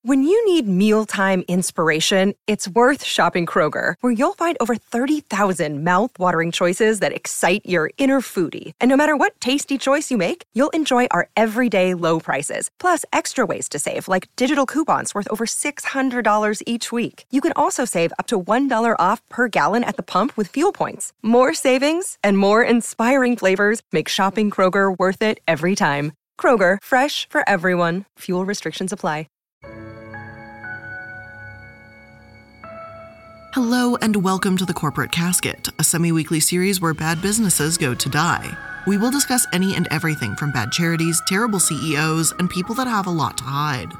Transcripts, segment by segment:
When you need mealtime inspiration, it's worth shopping Kroger, where you'll find over 30,000 mouth-watering choices that excite your inner foodie. And no matter what tasty choice you make, you'll enjoy our everyday low prices, plus extra ways to save, like digital coupons worth over $600 each week. You can also save up to $1 off per gallon at the pump with fuel points. More savings and more inspiring flavors make shopping Kroger worth it every time. Kroger, fresh for everyone. Fuel restrictions apply. Hello and welcome to The Corporate Casket, a semi-weekly series where bad businesses go to die. We will discuss any and everything from bad charities, terrible CEOs, and people that have a lot to hide.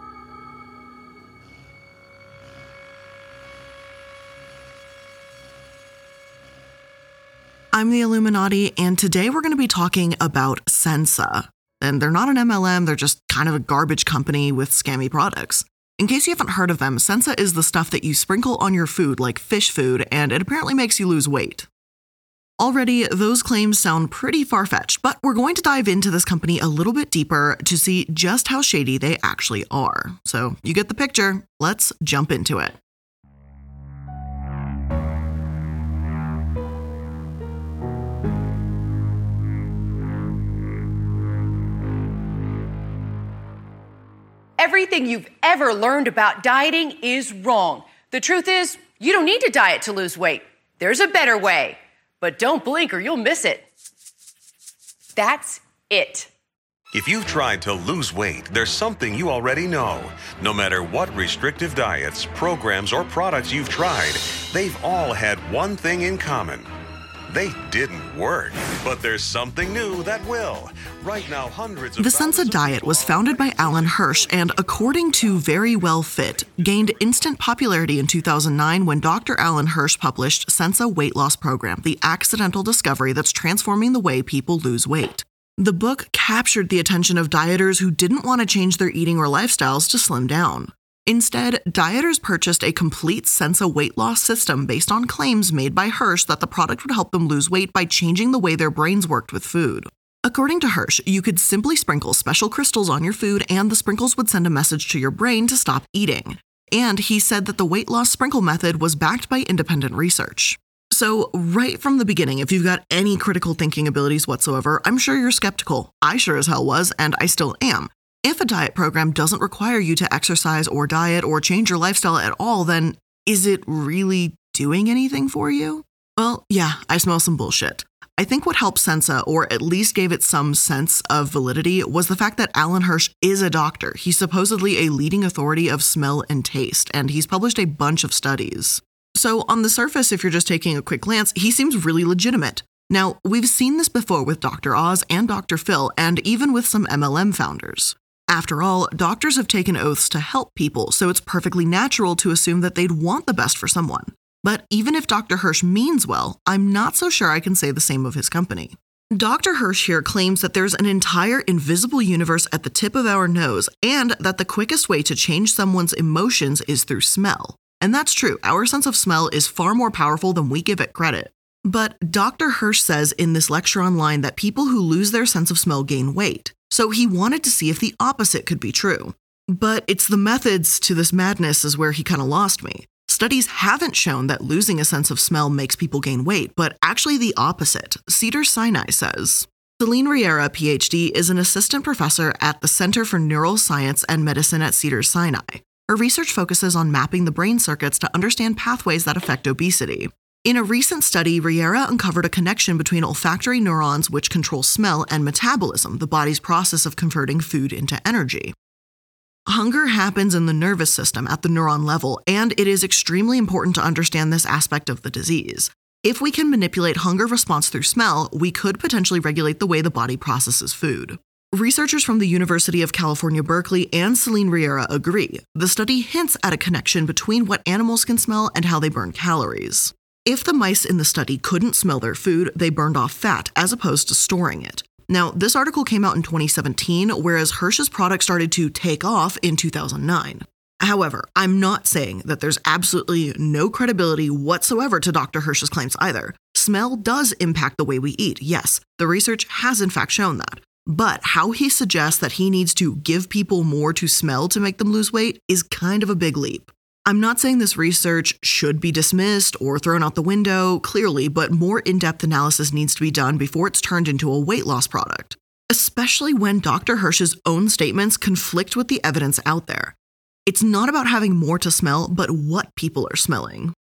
I'm the Illuminati, and today we're going to be talking about Sensa. And they're not an MLM, they're just kind of a garbage company with scammy products. In case you haven't heard of them, Sensa is the stuff that you sprinkle on your food like fish food, and it apparently makes you lose weight. Already, those claims sound pretty far-fetched, but we're going to dive into this company a little bit deeper to see just how shady they actually are. So you get the picture, let's jump into it. Everything you've ever learned about dieting is wrong. The truth is, you don't need to diet to lose weight. There's a better way. But don't blink or you'll miss it. That's it. If you've tried to lose weight, there's something you already know. No matter what restrictive diets, programs, or products you've tried, they've all had one thing in common. They didn't work. But there's something new that will. Right now, hundreds of The Sensa diet was founded by Alan Hirsch and, according to Very Well Fit, gained instant popularity in 2009 when Dr. Alan Hirsch published Sensa Weight Loss Program, the accidental discovery that's transforming the way people lose weight. The book captured the attention of dieters who didn't want to change their eating or lifestyles to slim down. Instead, dieters purchased a complete Sensa weight loss system based on claims made by Hirsch that the product would help them lose weight by changing the way their brains worked with food. According to Hirsch, you could simply sprinkle special crystals on your food and the sprinkles would send a message to your brain to stop eating. And he said that the weight loss sprinkle method was backed by independent research. So right from the beginning, if you've got any critical thinking abilities whatsoever, I'm sure you're skeptical. I sure as hell was, and I still am. If a diet program doesn't require you to exercise or diet or change your lifestyle at all, then is it really doing anything for you? Well, yeah, I smell some bullshit. I think what helped Sensa, or at least gave it some sense of validity, was the fact that Alan Hirsch is a doctor. He's supposedly a leading authority of smell and taste, and he's published a bunch of studies. So on the surface, if you're just taking a quick glance, he seems really legitimate. Now, we've seen this before with Dr. Oz and Dr. Phil, and even with some MLM founders. After all, doctors have taken oaths to help people, so it's perfectly natural to assume that they'd want the best for someone. But even if Dr. Hirsch means well, I'm not so sure I can say the same of his company. Dr. Hirsch here claims that there's an entire invisible universe at the tip of our nose, and that the quickest way to change someone's emotions is through smell. And that's true, our sense of smell is far more powerful than we give it credit. But Dr. Hirsch says in this lecture online that people who lose their sense of smell gain weight. So he wanted to see if the opposite could be true. But it's the methods to this madness is where he kind of lost me. Studies haven't shown that losing a sense of smell makes people gain weight, but actually the opposite, Cedars-Sinai says. Celine Riera, PhD, is an assistant professor at the Center for Neuroscience and Medicine at Cedars-Sinai. Her research focuses on mapping the brain circuits to understand pathways that affect obesity. In a recent study, Riera uncovered a connection between olfactory neurons, which control smell, and metabolism, the body's process of converting food into energy. Hunger happens in the nervous system at the neuron level, and it is extremely important to understand this aspect of the disease. If we can manipulate hunger response through smell, we could potentially regulate the way the body processes food. Researchers from the University of California, Berkeley, and Celine Riera agree. The study hints at a connection between what animals can smell and how they burn calories. If the mice in the study couldn't smell their food, they burned off fat as opposed to storing it. Now, this article came out in 2017, whereas Hirsch's product started to take off in 2009. However, I'm not saying that there's absolutely no credibility whatsoever to Dr. Hirsch's claims either. Smell does impact the way we eat, yes. The research has in fact shown that. But how he suggests that he needs to give people more to smell to make them lose weight is kind of a big leap. I'm not saying this research should be dismissed or thrown out the window, clearly, but more in-depth analysis needs to be done before it's turned into a weight loss product, especially when Dr. Hirsch's own statements conflict with the evidence out there. It's not about having more to smell, but what people are smelling.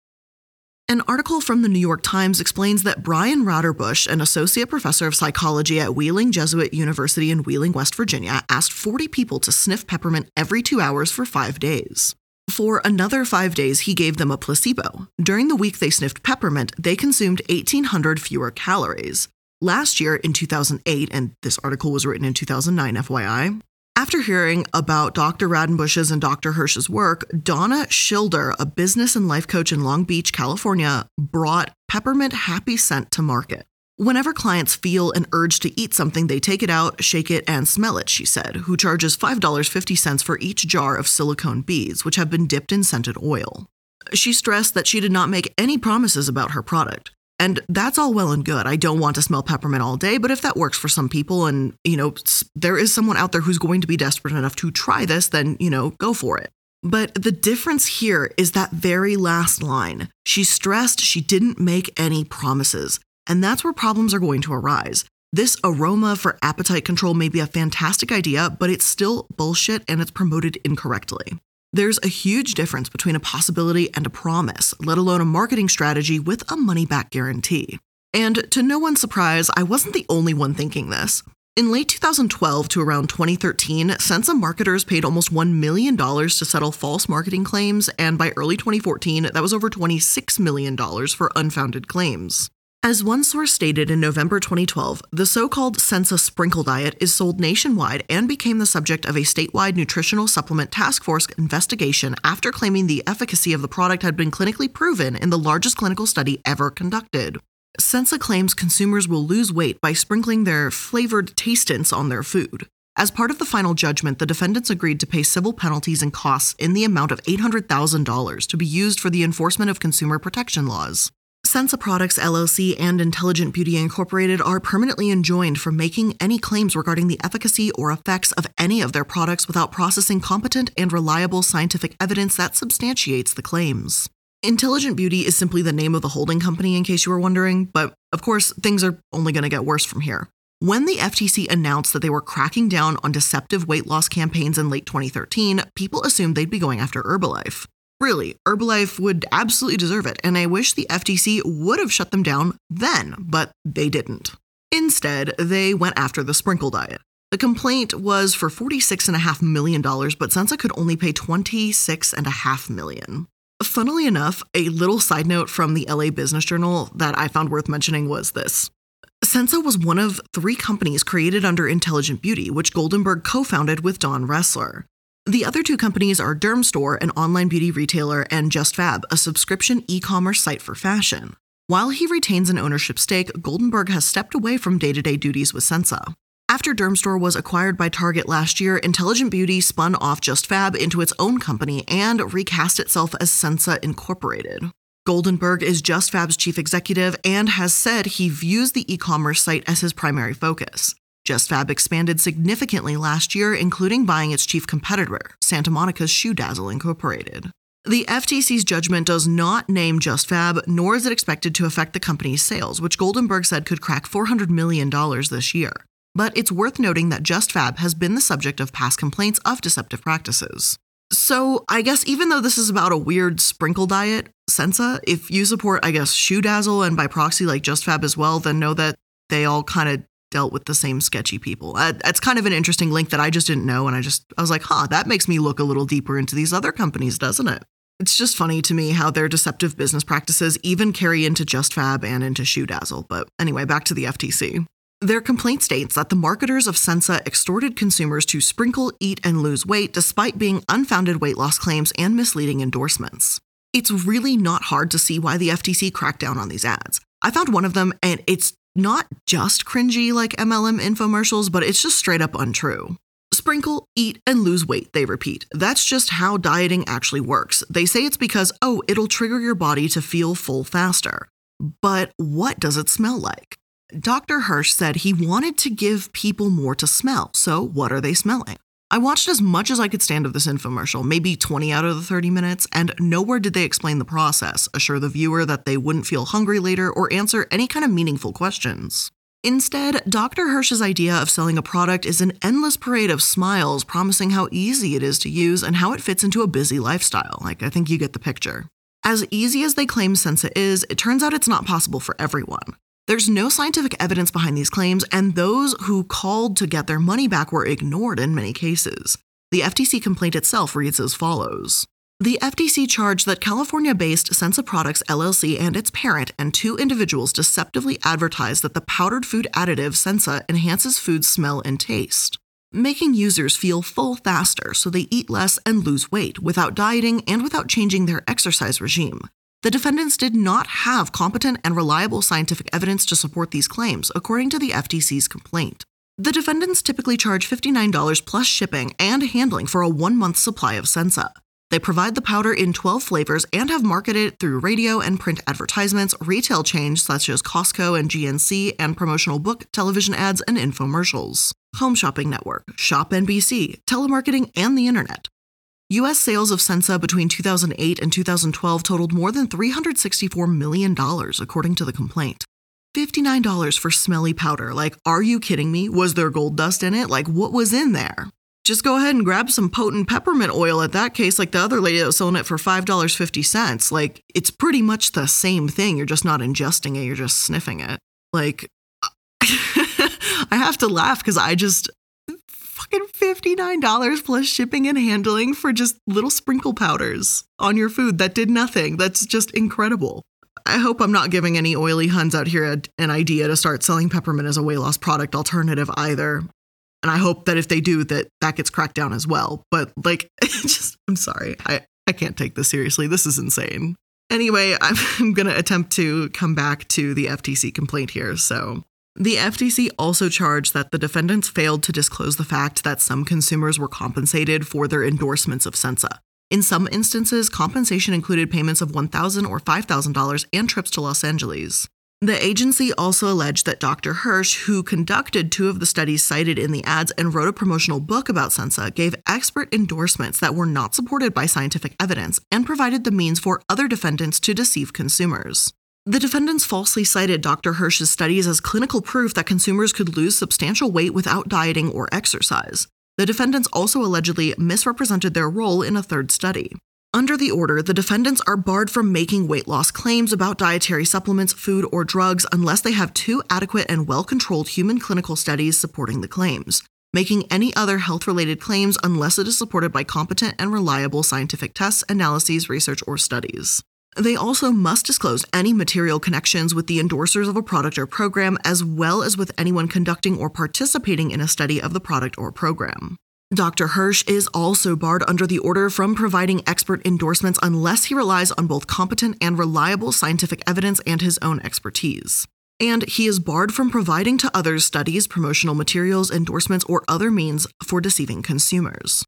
An article from the New York Times explains that Brian Raderbush, an associate professor of psychology at Wheeling Jesuit University in Wheeling, West Virginia, asked 40 people to sniff peppermint every 2 hours for 5 days. For another 5 days, he gave them a placebo. During the week they sniffed peppermint, they consumed 1,800 fewer calories. Last year, in 2008, and this article was written in 2009, FYI, after hearing about Dr. Radenbush's and Dr. Hirsch's work, Donna Schilder, a business and life coach in Long Beach, California, brought Peppermint Happy Scent to market. Whenever clients feel an urge to eat something, they take it out, shake it, and smell it, she said, who charges $5.50 for each jar of silicone beads, which have been dipped in scented oil. She stressed that she did not make any promises about her product. And that's all well and good. I don't want to smell peppermint all day, but if that works for some people and, there is someone out there who's going to be desperate enough to try this, then, go for it. But the difference here is that very last line. She stressed she didn't make any promises. And that's where problems are going to arise. This aroma for appetite control may be a fantastic idea, but it's still bullshit and it's promoted incorrectly. There's a huge difference between a possibility and a promise, let alone a marketing strategy with a money-back guarantee. And to no one's surprise, I wasn't the only one thinking this. In late 2012 to around 2013, Sensa marketers paid almost $1 million to settle false marketing claims, and by early 2014, that was over $26 million for unfounded claims. As one source stated in November 2012, the so-called Sensa Sprinkle Diet is sold nationwide and became the subject of a statewide nutritional supplement task force investigation after claiming the efficacy of the product had been clinically proven in the largest clinical study ever conducted. Sensa claims consumers will lose weight by sprinkling their flavored tastants on their food. As part of the final judgment, the defendants agreed to pay civil penalties and costs in the amount of $800,000 to be used for the enforcement of consumer protection laws. Sensa Products LLC and Intelligent Beauty Incorporated are permanently enjoined from making any claims regarding the efficacy or effects of any of their products without processing competent and reliable scientific evidence that substantiates the claims. Intelligent Beauty is simply the name of the holding company, in case you were wondering, but of course, things are only going to get worse from here. When the FTC announced that they were cracking down on deceptive weight loss campaigns in late 2013, people assumed they'd be going after Herbalife. Really, Herbalife would absolutely deserve it, and I wish the FTC would have shut them down then, but they didn't. Instead, they went after the Sprinkle Diet. The complaint was for $46.5 million, but Sensa could only pay $26.5 million. Funnily enough, a little side note from the LA Business Journal that I found worth mentioning was this. Sensa was one of 3 companies created under Intelligent Beauty, which Goldenberg co-founded with Don Ressler. The other 2 companies are Dermstore, an online beauty retailer, and JustFab, a subscription e-commerce site for fashion. While he retains an ownership stake, Goldenberg has stepped away from day-to-day duties with Sensa. After Dermstore was acquired by Target last year, Intelligent Beauty spun off JustFab into its own company and recast itself as Sensa Incorporated. Goldenberg is JustFab's chief executive and has said he views the e-commerce site as his primary focus. JustFab expanded significantly last year, including buying its chief competitor, Santa Monica's Shoe Dazzle Incorporated. The FTC's judgment does not name JustFab, nor is it expected to affect the company's sales, which Goldenberg said could crack $400 million this year. But it's worth noting that JustFab has been the subject of past complaints of deceptive practices. So I guess even though this is about a weird sprinkle diet, Sensa, if you support, Shoe Dazzle and by proxy like JustFab as well, then know that they all kind of dealt with the same sketchy people. That's kind of an interesting link that I just didn't know, and I was like, that makes me look a little deeper into these other companies, doesn't it? It's just funny to me how their deceptive business practices even carry into JustFab and into Shoe Dazzle. But anyway, back to the FTC. Their complaint states that the marketers of Sensa extorted consumers to sprinkle, eat, and lose weight despite being unfounded weight loss claims and misleading endorsements. It's really not hard to see why the FTC cracked down on these ads. I found one of them, and it's not just cringy like MLM infomercials, but it's just straight up untrue. Sprinkle, eat, and lose weight, they repeat. That's just how dieting actually works. They say it's because, it'll trigger your body to feel full faster. But what does it smell like? Dr. Hirsch said he wanted to give people more to smell. So what are they smelling? I watched as much as I could stand of this infomercial, maybe 20 out of the 30 minutes, and nowhere did they explain the process, assure the viewer that they wouldn't feel hungry later, or answer any kind of meaningful questions. Instead, Dr. Hirsch's idea of selling a product is an endless parade of smiles promising how easy it is to use and how it fits into a busy lifestyle. I think you get the picture. As easy as they claim Sensa is, it turns out it's not possible for everyone. There's no scientific evidence behind these claims, and those who called to get their money back were ignored in many cases. The FTC complaint itself reads as follows. The FTC charged that California-based Sensa Products LLC and its parent and 2 individuals deceptively advertised that the powdered food additive Sensa enhances food's smell and taste, making users feel full faster so they eat less and lose weight without dieting and without changing their exercise regime. The defendants did not have competent and reliable scientific evidence to support these claims, according to the FTC's complaint. The defendants typically charge $59 plus shipping and handling for a 1-month supply of Sensa. They provide the powder in 12 flavors and have marketed it through radio and print advertisements, retail chains such as Costco and GNC, and promotional book, television ads, and infomercials. Home Shopping Network, Shop NBC, telemarketing, and the internet. U.S. sales of Sensa between 2008 and 2012 totaled more than $364 million, according to the complaint. $59 for smelly powder. Are you kidding me? Was there gold dust in it? What was in there? Just go ahead and grab some potent peppermint oil at that case, like the other lady that was selling it for $5.50. It's pretty much the same thing. You're just not ingesting it. You're just sniffing it. I have to laugh because fucking $59 plus shipping and handling for just little sprinkle powders on your food that did nothing. That's just incredible. I hope I'm not giving any oily Huns out here an idea to start selling peppermint as a weight loss product alternative either. And I hope that if they do, that gets cracked down as well. But I'm sorry. I can't take this seriously. This is insane. Anyway, I'm going to attempt to come back to the FTC complaint here. So the FTC also charged that the defendants failed to disclose the fact that some consumers were compensated for their endorsements of Sensa. In some instances, compensation included payments of $1,000 or $5,000 and trips to Los Angeles. The agency also alleged that Dr. Hirsch, who conducted 2 of the studies cited in the ads and wrote a promotional book about Sensa, gave expert endorsements that were not supported by scientific evidence and provided the means for other defendants to deceive consumers. The defendants falsely cited Dr. Hirsch's studies as clinical proof that consumers could lose substantial weight without dieting or exercise. The defendants also allegedly misrepresented their role in a 3rd study. Under the order, the defendants are barred from making weight loss claims about dietary supplements, food, or drugs unless they have 2 adequate and well-controlled human clinical studies supporting the claims, making any other health-related claims unless it is supported by competent and reliable scientific tests, analyses, research, or studies. They also must disclose any material connections with the endorsers of a product or program, as well as with anyone conducting or participating in a study of the product or program. Dr. Hirsch is also barred under the order from providing expert endorsements unless he relies on both competent and reliable scientific evidence and his own expertise. And he is barred from providing to others studies, promotional materials, endorsements, or other means for deceiving consumers.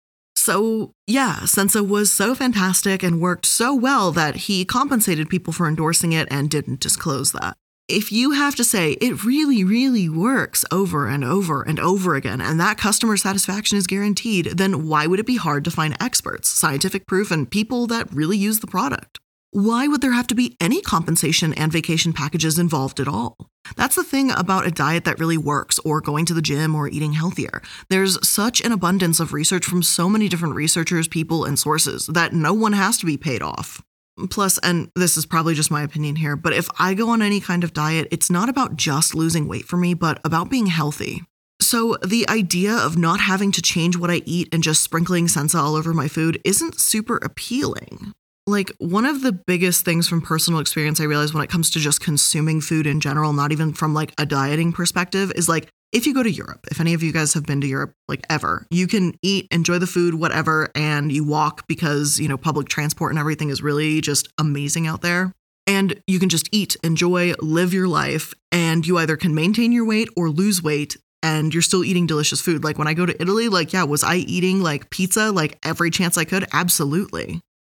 So, yeah, Sensa was so fantastic and worked so well that he compensated people for endorsing it and didn't disclose that. If you have to say it really, really works over and over and over again, and that customer satisfaction is guaranteed, then why would it be hard to find experts, scientific proof, and people that really use the product? Why would there have to be any compensation and vacation packages involved at all? That's the thing about a diet that really works, or going to the gym, or eating healthier. There's such an abundance of research from so many different researchers, people, and sources that no one has to be paid off. Plus, and this is probably just my opinion here, but if I go on any kind of diet, it's not about just losing weight for me, but about being healthy. So the idea of not having to change what I eat and just sprinkling Sensa all over my food isn't super appealing. One of the biggest things from personal experience I realize when it comes to just consuming food in general, not even from a dieting perspective, is if you go to Europe, if any of you guys have been to Europe, ever, you can eat, enjoy the food, whatever, and you walk because, public transport and everything is really just amazing out there. And you can just eat, enjoy, live your life, and you either can maintain your weight or lose weight, and you're still eating delicious food. When I go to Italy, was I eating pizza every chance I could? Absolutely.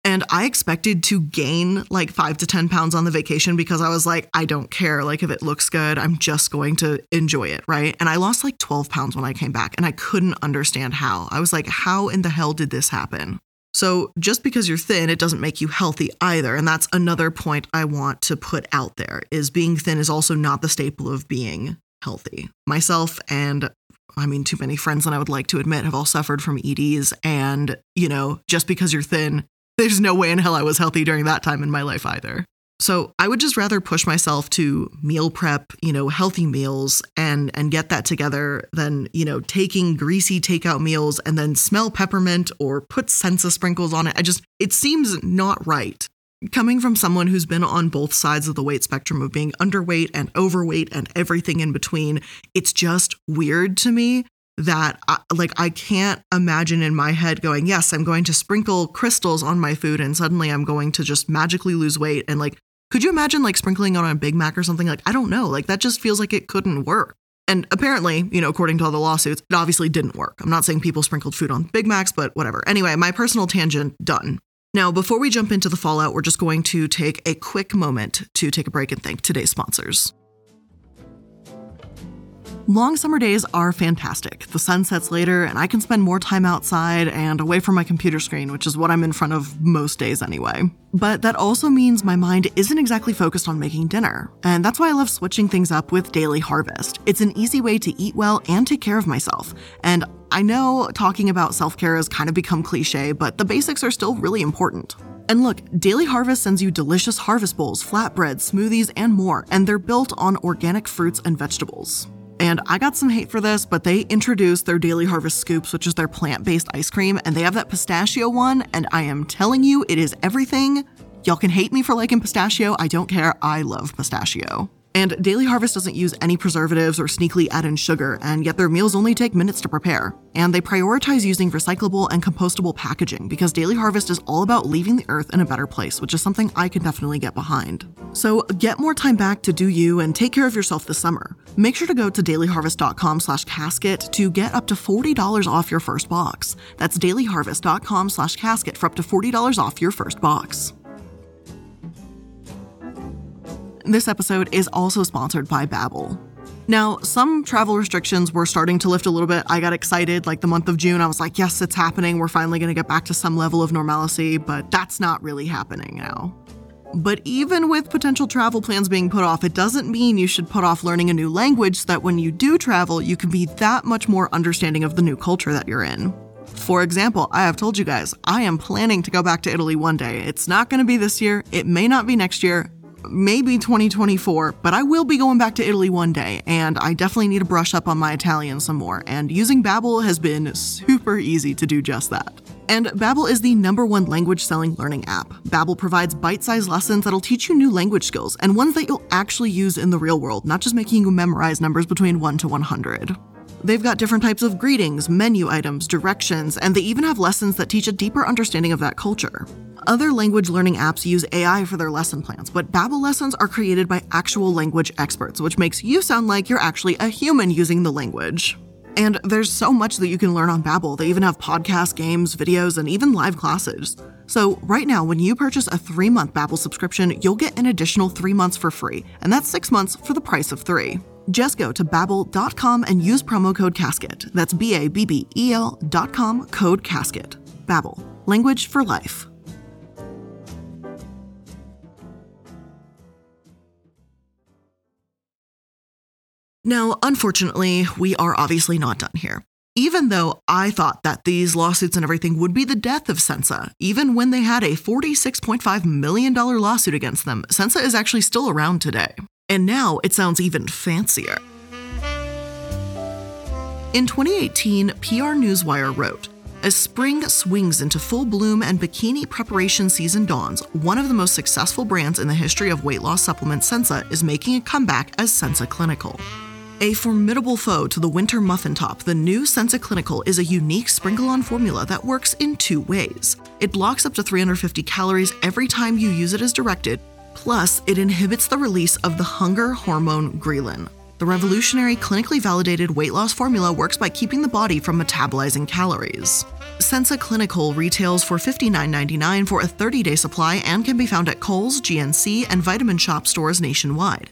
And I expected to gain like 5 to 10 pounds on the vacation because I was like, I don't care. Like if it looks good, I'm just going to enjoy it, right? And I lost like 12 pounds when I came back and I couldn't understand how. I was like, how in the hell did this happen? So just because you're thin, it doesn't make you healthy either. And that's another point I want to put out there is being thin is also not the staple of being healthy. Myself and too many friends than I would like to admit have all suffered from EDs. And, just because you're thin, there's no way in hell I was healthy during that time in my life either. So I would just rather push myself to meal prep, healthy meals and get that together than, taking greasy takeout meals and then smell peppermint or put Sensa sprinkles on it. It seems not right. Coming from someone who's been on both sides of the weight spectrum of being underweight and overweight and everything in between, it's just weird to me that I can't imagine in my head going, yes, I'm going to sprinkle crystals on my food and suddenly I'm going to just magically lose weight. And could you imagine sprinkling on a Big Mac or something? I don't know. That just feels like it couldn't work. And apparently, according to all the lawsuits, it obviously didn't work. I'm not saying people sprinkled food on Big Macs, but whatever. Anyway, my personal tangent done. Now, before we jump into the fallout, we're just going to take a quick moment to take a break and thank today's sponsors. Long summer days are fantastic. The sun sets later and I can spend more time outside and away from my computer screen, which is what I'm in front of most days anyway. But that also means my mind isn't exactly focused on making dinner. And that's why I love switching things up with Daily Harvest. It's an easy way to eat well and take care of myself. And I know talking about self-care has kind of become cliche, but the basics are still really important. And look, Daily Harvest sends you delicious harvest bowls, flatbreads, smoothies, and more, and they're built on organic fruits and vegetables. And I got some hate for this, but they introduced their Daily Harvest Scoops, which is their plant-based ice cream, and they have that pistachio one, and I am telling you, it is everything. Y'all can hate me for liking pistachio, I don't care, I love pistachio. And Daily Harvest doesn't use any preservatives or sneakily add in sugar, and yet their meals only take minutes to prepare. And they prioritize using recyclable and compostable packaging because Daily Harvest is all about leaving the earth in a better place, which is something I can definitely get behind. So get more time back to do you and take care of yourself this summer. Make sure to go to dailyharvest.com/casket to get up to $40 off your first box. That's dailyharvest.com/casket for up to $40 off your first box. This episode is also sponsored by Babbel. Now, some travel restrictions were starting to lift a little bit. I got excited, the month of June. I was like, yes, it's happening. We're finally going to get back to some level of normalcy, but that's not really happening now. But even with potential travel plans being put off, it doesn't mean you should put off learning a new language so that when you do travel, you can be that much more understanding of the new culture that you're in. For example, I have told you guys, I am planning to go back to Italy one day. It's not going to be this year. It may not be next year. Maybe 2024, but I will be going back to Italy one day, and I definitely need to brush up on my Italian some more, and using Babbel has been super easy to do just that. And Babbel is the #1 language selling learning app. Babbel provides bite-sized lessons that'll teach you new language skills, and ones that you'll actually use in the real world, not just making you memorize numbers between 1 to 100. They've got different types of greetings, menu items, directions, and they even have lessons that teach a deeper understanding of that culture. Other language learning apps use AI for their lesson plans, but Babbel lessons are created by actual language experts, which makes you sound like you're actually a human using the language. And there's so much that you can learn on Babbel. They even have podcasts, games, videos, and even live classes. So right now, when you purchase a 3-month Babbel subscription, you'll get an additional 3 months for free, and that's 6 months for the price of 3. Just go to Babbel.com and use promo code CASKET. That's BABBEL.com, code CASKET. Babbel, language for life. Now, unfortunately, we are obviously not done here. Even though I thought that these lawsuits and everything would be the death of Sensa, even when they had a $46.5 million lawsuit against them, Sensa is actually still around today. And now it sounds even fancier. In 2018, PR Newswire wrote, "As spring swings into full bloom and bikini preparation season dawns, one of the most successful brands in the history of weight loss supplement, Sensa, is making a comeback as Sensa Clinical. A formidable foe to the winter muffin top, the new Sensa Clinical is a unique sprinkle-on formula that works in 2 ways. It blocks up to 350 calories every time you use it as directed, plus it inhibits the release of the hunger hormone ghrelin. The revolutionary, clinically validated weight loss formula works by keeping the body from metabolizing calories." Sensa Clinical retails for $59.99 for a 30-day supply and can be found at Kohl's, GNC, and Vitamin Shoppe stores nationwide.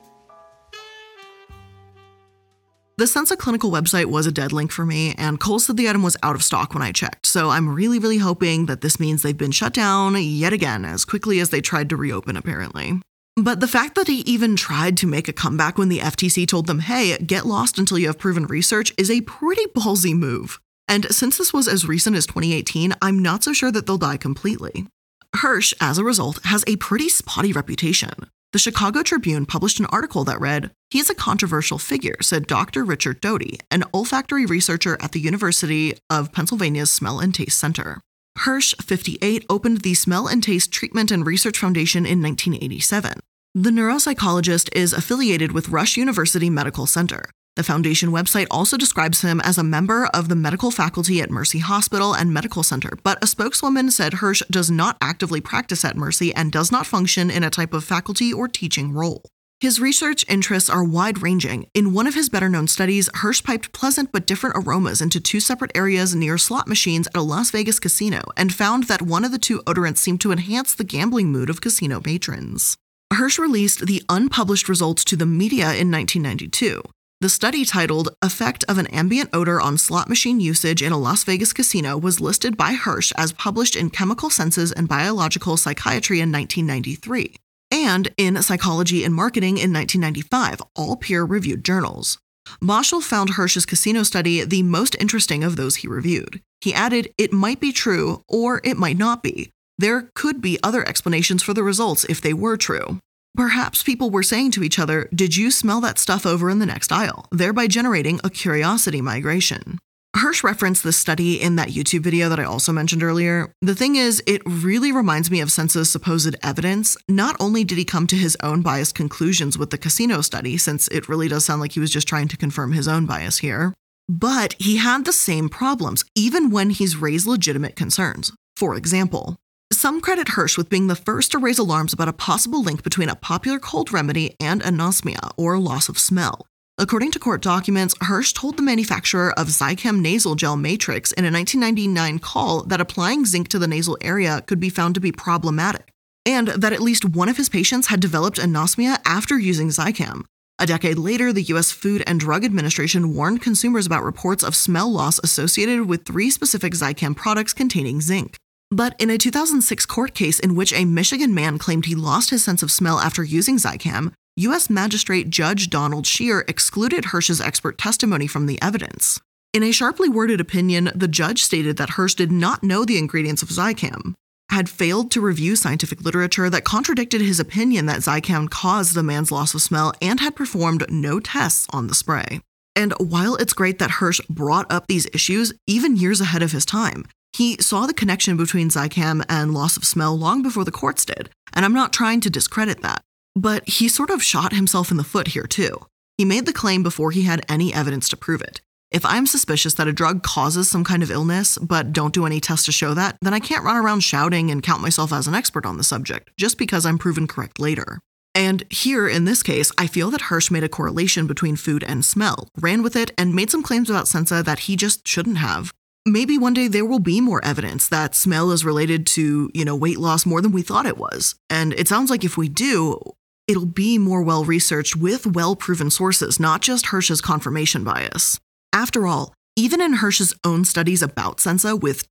The Sensa Clinical website was a dead link for me, and Kohl's said the item was out of stock when I checked, so I'm really hoping that this means they've been shut down yet again as quickly as they tried to reopen, apparently. But the fact that he even tried to make a comeback when the FTC told them, hey, get lost until you have proven research, is a pretty ballsy move. And since this was as recent as 2018, I'm not so sure that they'll die completely. Hirsch, as a result, has a pretty spotty reputation. The Chicago Tribune published an article that read, "He is a controversial figure," said Dr. Richard Doty, an olfactory researcher at the University of Pennsylvania's Smell and Taste Center. Hirsch, 58, opened the Smell and Taste Treatment and Research Foundation in 1987. The neuropsychologist is affiliated with Rush University Medical Center. The foundation website also describes him as a member of the medical faculty at Mercy Hospital and Medical Center, but a spokeswoman said Hirsch does not actively practice at Mercy and does not function in a type of faculty or teaching role. His research interests are wide-ranging. In one of his better-known studies, Hirsch piped pleasant but different aromas into two separate areas near slot machines at a Las Vegas casino and found that one of the two odorants seemed to enhance the gambling mood of casino patrons. Hirsch released the unpublished results to the media in 1992. The study, titled Effect of an Ambient Odor on Slot Machine Usage in a Las Vegas Casino, was listed by Hirsch as published in Chemical Senses and Biological Psychiatry in 1993, and in Psychology and Marketing in 1995, all peer-reviewed journals. Moschel found Hirsch's casino study the most interesting of those he reviewed. He added, "It might be true, or it might not be. There could be other explanations for the results if they were true. Perhaps people were saying to each other, 'Did you smell that stuff over in the next aisle?' thereby generating a curiosity migration." Hirsch referenced this study in that YouTube video that I also mentioned earlier. The thing is, it really reminds me of Sensa's supposed evidence. Not only did he come to his own biased conclusions with the casino study, since it really does sound like he was just trying to confirm his own bias here, but he had the same problems, even when he's raised legitimate concerns. For example, some credit Hirsch with being the first to raise alarms about a possible link between a popular cold remedy and anosmia, or loss of smell. According to court documents, Hirsch told the manufacturer of Zicam nasal gel Matrix in a 1999 call that applying zinc to the nasal area could be found to be problematic, and that at least one of his patients had developed anosmia after using Zicam. A decade later, the U.S. Food and Drug Administration warned consumers about reports of smell loss associated with 3 specific Zicam products containing zinc. But in a 2006 court case in which a Michigan man claimed he lost his sense of smell after using Zicam, U.S. Magistrate Judge Donald Scheer excluded Hirsch's expert testimony from the evidence. In a sharply worded opinion, the judge stated that Hirsch did not know the ingredients of Zicam, had failed to review scientific literature that contradicted his opinion that Zicam caused the man's loss of smell, and had performed no tests on the spray. And while it's great that Hirsch brought up these issues even years ahead of his time, he saw the connection between Zicam and loss of smell long before the courts did, and I'm not trying to discredit that. But he sort of shot himself in the foot here too. He made the claim before he had any evidence to prove it. If I'm suspicious that a drug causes some kind of illness, but don't do any tests to show that, then I can't run around shouting and count myself as an expert on the subject, just because I'm proven correct later. And here, in this case, I feel that Hirsch made a correlation between food and smell, ran with it, and made some claims about Sensa that he just shouldn't have. Maybe one day there will be more evidence that smell is related to, weight loss more than we thought it was. And it sounds like if we do, it'll be more well-researched with well-proven sources, not just Hirsch's confirmation bias. After all, even in Hirsch's own studies about Sensa with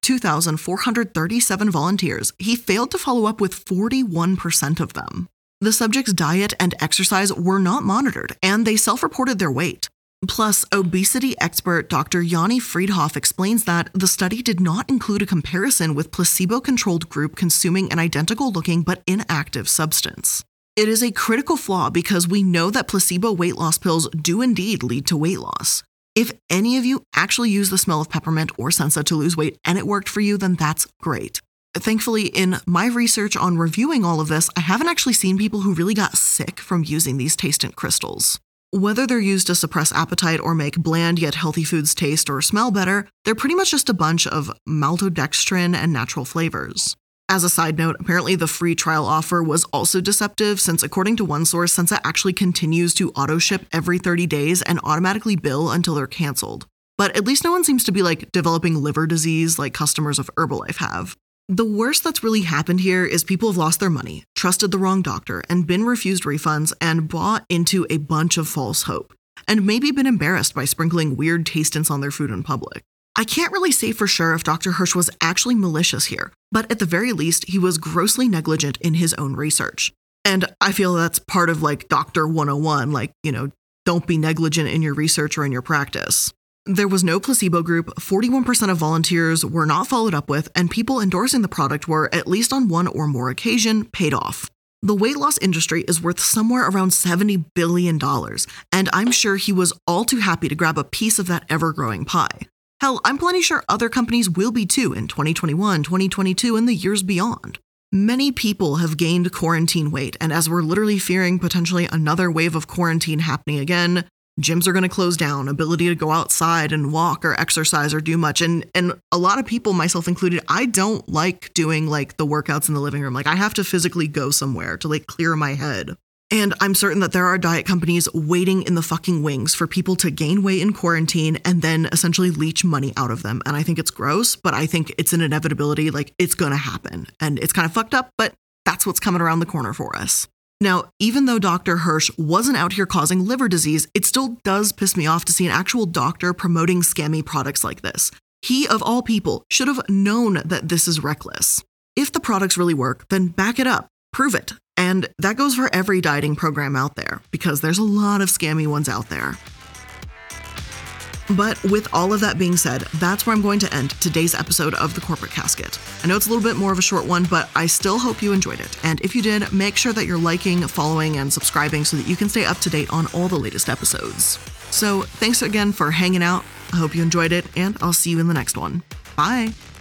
2,437 volunteers, he failed to follow up with 41% of them. The subjects' diet and exercise were not monitored, and they self-reported their weight. Plus, obesity expert Dr. Yanni Friedhoff explains that the study did not include a comparison with placebo-controlled group consuming an identical-looking but inactive substance. It is a critical flaw because we know that placebo weight loss pills do indeed lead to weight loss. If any of you actually use the smell of peppermint or Sensa to lose weight and it worked for you, then that's great. Thankfully, in my research on reviewing all of this, I haven't actually seen people who really got sick from using these taste-tint crystals. Whether they're used to suppress appetite or make bland yet healthy foods taste or smell better, they're pretty much just a bunch of maltodextrin and natural flavors. As a side note, apparently the free trial offer was also deceptive since, according to one source, Sensa actually continues to auto-ship every 30 days and automatically bill until they're canceled. But at least no one seems to be like developing liver disease like customers of Herbalife have. The worst that's really happened here is people have lost their money, trusted the wrong doctor, and been refused refunds and bought into a bunch of false hope, and maybe been embarrassed by sprinkling weird tastings on their food in public. I can't really say for sure if Dr. Hirsch was actually malicious here, but at the very least, he was grossly negligent in his own research. And I feel that's part of like Doctor 101, like, don't be negligent in your research or in your practice. There was no placebo group, 41% of volunteers were not followed up with, and people endorsing the product were, at least on one or more occasion, paid off. The weight loss industry is worth somewhere around $70 billion, and I'm sure he was all too happy to grab a piece of that ever-growing pie. Hell, I'm plenty sure other companies will be too in 2021, 2022, and the years beyond. Many people have gained quarantine weight, and as we're literally fearing potentially another wave of quarantine happening again, gyms are going to close down, ability to go outside and walk or exercise or do much. And a lot of people, myself included, I don't like doing like the workouts in the living room. Like I have to physically go somewhere to like clear my head. And I'm certain that there are diet companies waiting in the fucking wings for people to gain weight in quarantine and then essentially leech money out of them. And I think it's gross, but I think it's an inevitability. Like it's going to happen. And it's kind of fucked up, but that's what's coming around the corner for us. Now, even though Dr. Hirsch wasn't out here causing liver disease, it still does piss me off to see an actual doctor promoting scammy products like this. He, of all people, should have known that this is reckless. If the products really work, then back it up, prove it. And that goes for every dieting program out there, because there's a lot of scammy ones out there. But with all of that being said, that's where I'm going to end today's episode of The Corporate Casket. I know it's a little bit more of a short one, but I still hope you enjoyed it. And if you did, make sure that you're liking, following, and subscribing so that you can stay up to date on all the latest episodes. So thanks again for hanging out. I hope you enjoyed it, and I'll see you in the next one. Bye.